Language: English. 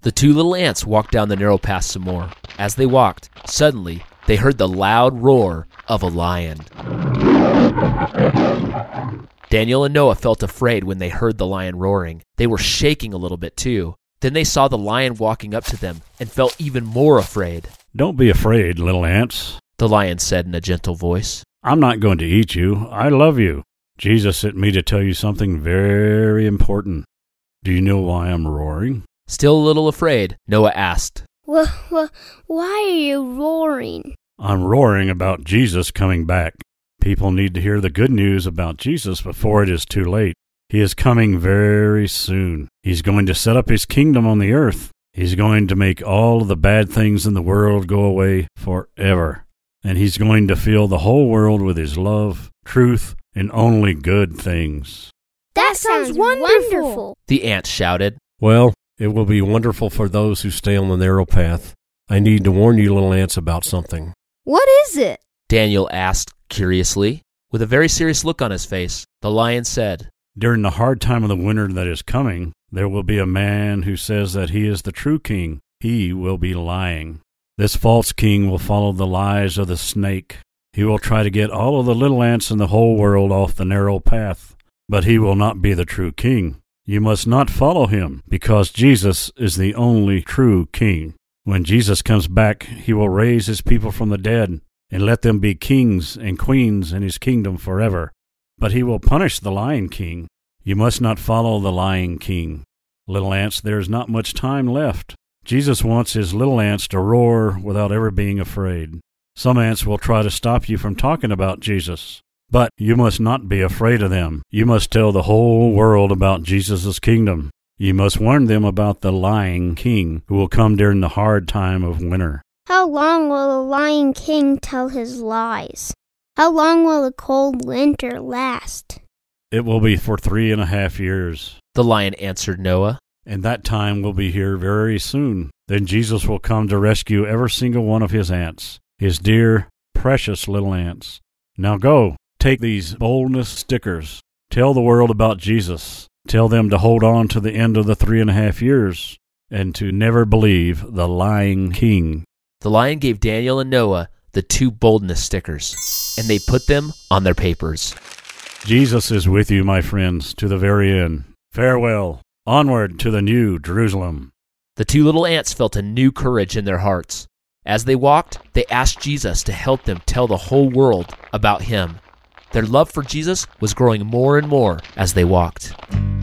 The two little ants walked down the narrow path some more. As they walked, suddenly they heard the loud roar of a lion. Daniel and Noah felt afraid when they heard the lion roaring. They were shaking a little bit too. Then they saw the lion walking up to them and felt even more afraid. "Don't be afraid, little ants," the lion said in a gentle voice. "I'm not going to eat you. I love you. Jesus sent me to tell you something very important. Do you know why I'm roaring?" Still a little afraid, Noah asked. Why are you roaring? "I'm roaring about Jesus coming back. People need to hear the good news about Jesus before it is too late. He is coming very soon. He's going to set up his kingdom on the earth. He's going to make all of the bad things in the world go away forever. And he's going to fill the whole world with his love, truth, and only good things." That sounds wonderful, the ants shouted. "Well, it will be wonderful for those who stay on the narrow path. I need to warn you little ants about something." What is it? Daniel asked curiously. With a very serious look on his face, the lion said, "During the hard time of the winter that is coming, there will be a man who says that he is the true king. He will be lying. This false king will follow the lies of the snake. He will try to get all of the little ants in the whole world off the narrow path. But he will not be the true king. You must not follow him, because Jesus is the only true king. When Jesus comes back, he will raise his people from the dead and let them be kings and queens in his kingdom forever. But he will punish the lying king. You must not follow the lying king. Little ants, there is not much time left. Jesus wants his little ants to roar without ever being afraid. Some ants will try to stop you from talking about Jesus. But you must not be afraid of them. You must tell the whole world about Jesus' kingdom. You must warn them about the lying king who will come during the hard time of winter." How long will the lying king tell his lies? How long will the cold winter last? "It will be for 3.5 years. the lion answered Noah. "And that time will be here very soon. Then Jesus will come to rescue every single one of his ants, his dear, precious little ants. Now go. Take these boldness stickers. Tell the world about Jesus. Tell them to hold on to the end of the 3.5 years and to never believe the lying king." The lion gave Daniel and Noah the 2 boldness stickers, and they put them on their papers. Jesus is with you, my friends, to the very end. Farewell. Onward to the new Jerusalem. The 2 little ants felt a new courage in their hearts. As they walked, they asked Jesus to help them tell the whole world about him. Their love for Jesus was growing more and more as they walked.